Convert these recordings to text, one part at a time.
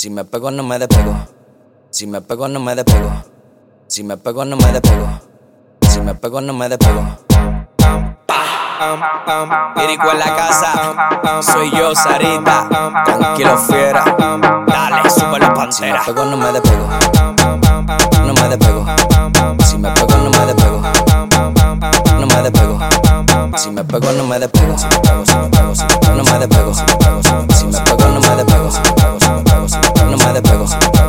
Si me pego no me despego. Si me pego no me despego. Si me pego no me despego. Si me pego no me despego. Irico en la casa, soy yo, Sarita. Tranquilo, fiera. Dale, sube la pantera. Si me pego no me despego. No me despego. Si me pego no me despego. No me despego. Si me pego no me despego. No me despego. Si me pego no me despego. No me despego.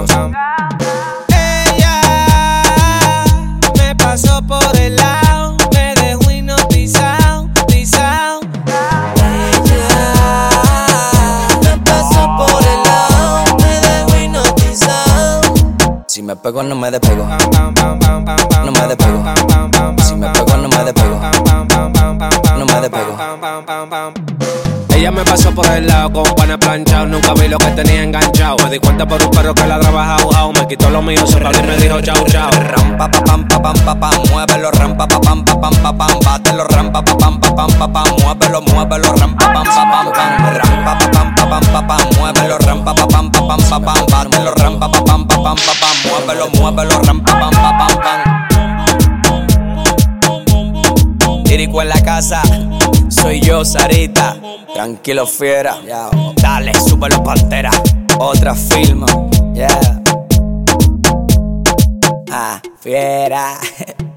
Ella me pasó por el lado, me dejó hipnotizado, pisado. Ella me pasó por el lado, me dejó hipnotizado. Si me pego no me despego. No me despego. Si me pego no me despego. No me despego. Ella me pasó por el lado con panes planchados. Nunca vi lo que tenía enganchado. Me di cuenta por un perro que ladraba jau. Me quitó lo mío, se paró y me dijo chau chau. Ram pa pa pam pa pam pa pam. Muévelo ram pa pa pam pa pam pa pam. Bátelo ram pa pa pam pa pam pa pam. Muévelo ram pa pam pa pam pam. Ram pa pa pam pa pam pa pam. Muévelo ram pa pa pam pa pam pa pam. Bátelo ram pa pa pam pa pam pa pam. Muévelo ram pa pam pa pam pam. Irico en la casa, soy yo, Sarita. Tranquilo, fiera. Dale, sube la pantera. Otra firma, yeah. Ah, fiera.